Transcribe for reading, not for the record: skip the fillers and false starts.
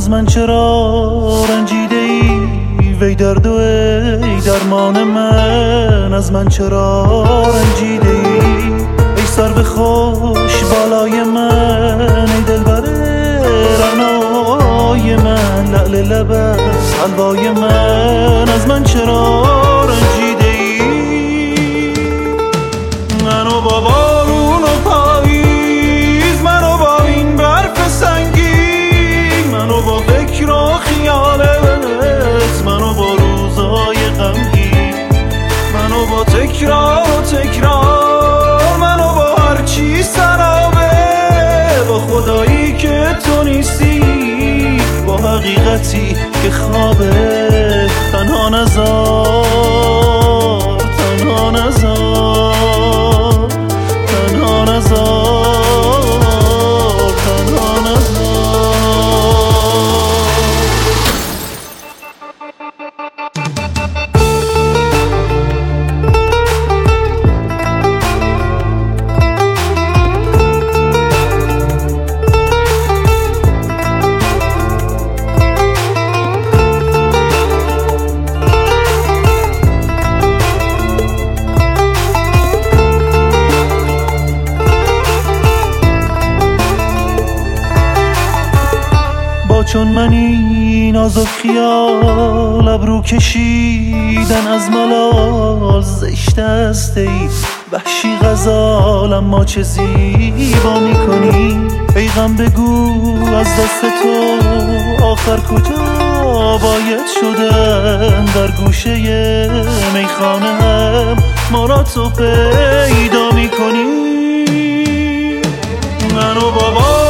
از من چرا رنجیده ای وی درد و ای درمان من؟ از من چرا رنجیده ای ای سرو خوش بالای من، ای دلبر رعنای من، لعل لبت حلوای من؟ از من چرا رنجیده ای؟ منو با بارون و پاییز، منو با این برف سنگین، منو با فکر و خیالت، منو با روزای غمگین، منو با تکرار و تکرار، منو با هرچی سرابه، با خدایی که تو نیستی، با حقیقتی که خوابه. تنها نزار، تنها نزار، تنها نزار، تنها نزار. چون منی نازک خیال، ابرو کشیدن از ملال، زشت است ای وحشی غزال، اما چه زیبا میکنی. ای غم بگو از دست تو آخر کجا باید شدن، در گوشه میخانه هم ما را تو پیدا میکنی. منو بابا